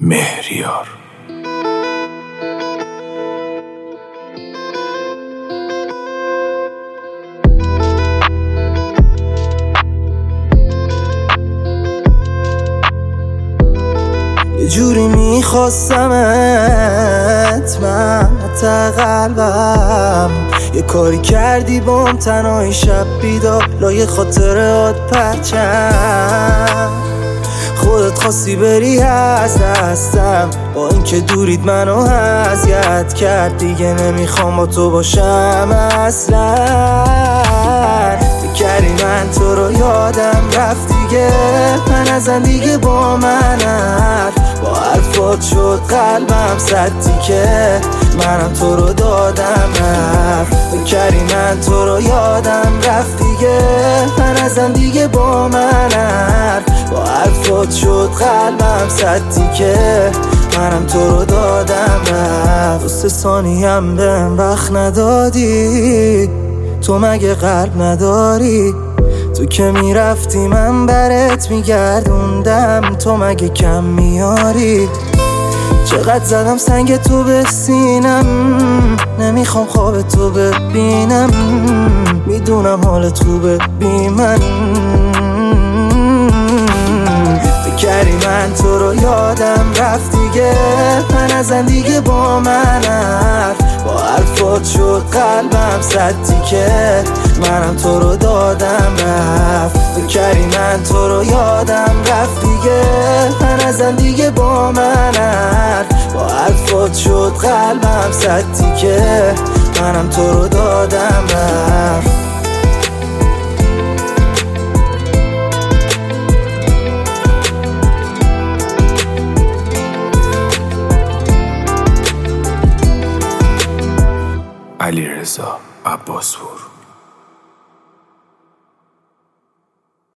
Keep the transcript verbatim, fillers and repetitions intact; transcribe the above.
مهریار. یه جوری میخواستمت من حتی قلبم، یه کاری کردی بام تنهای شب بیدار لای خاطرات پرچم. خودت خواستی بری از دستم، با اینکه دورید منو اذیت کرد. دیگه نمیخوام با تو باشم اصلا. فکری من تو رو یادم رفت دیگه، من ازن دیگه با من حرف با حرفات شد قلبم صدی که منم تو رو دادم رفت. فکری من تو رو یادم رفت دیگه، من ازن دیگه با من حرف با حرفات شد قلبم صدی که منم تو رو دادم رفت. دو سه ثانی هم بهم وقت ندادی، تو مگه قلب نداری؟ تو که میرفتی من برات میگردوندم، تو مگه کم میاری؟ چقدر زدم سنگ تو به سینم، نمیخوام خواب تو ببینم. میدونم حالت خوبه بی من. فکری من تو رو یادم رفت دیگه، من ازن دیگه با من حرف با حرفات شد قلبم صدی که منم تو رو دادم رفت. فکری من تو رو یادم رفت دیگه، من ازن دیگه با من حرف با حرفات شد قلبم صدی که منم تو رو دادم رفت. علیرضا عباسپور.